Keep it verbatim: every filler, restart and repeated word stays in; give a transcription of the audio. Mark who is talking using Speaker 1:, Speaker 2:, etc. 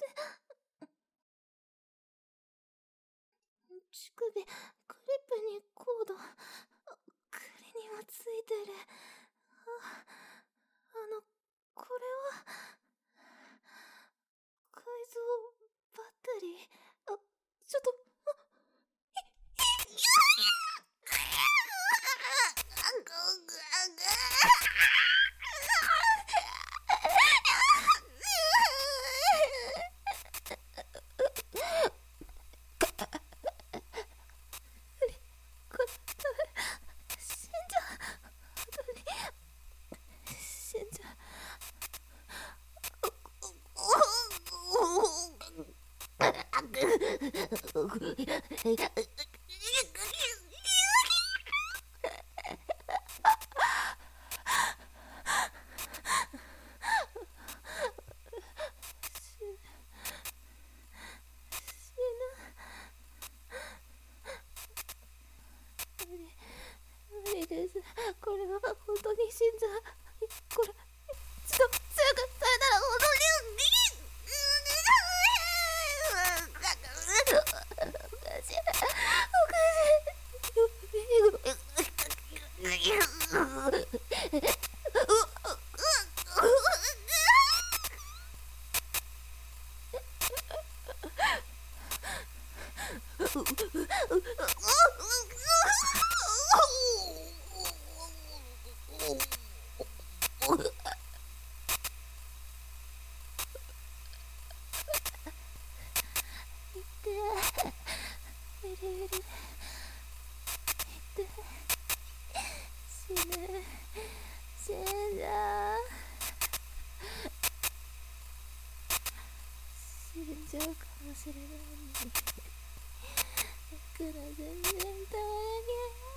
Speaker 1: 乳首、クリップにコード、クリにもついてる。あ、あの、これは、改造バッテリー。あ、ちょっと、あ、い、い、いこれ、死んじゃう。本当に、死んじゃう。無理です。これは本当に死んじゃう。これ、ちょっと強くされたら本当に。おかしい。おかしい。死ぬ。死んじゃう。死んじゃうかもしれない。だから全然耐えられない。